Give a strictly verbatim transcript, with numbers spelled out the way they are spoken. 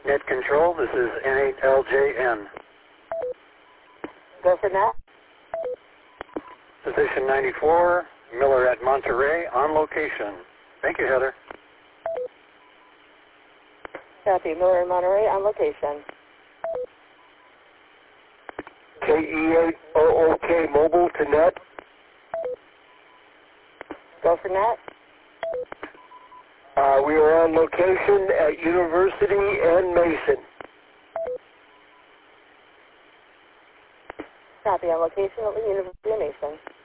Net Control, this is N eight L J N. Go for net. Position ninety-four, Miller at Monterey, on location. Thank you, Heather. Copy, Miller in Monterey, on location. K E eight O O K mobile to net. Go for net. Uh, we are on location at University and Mason. Copy, on location at the University of Mason.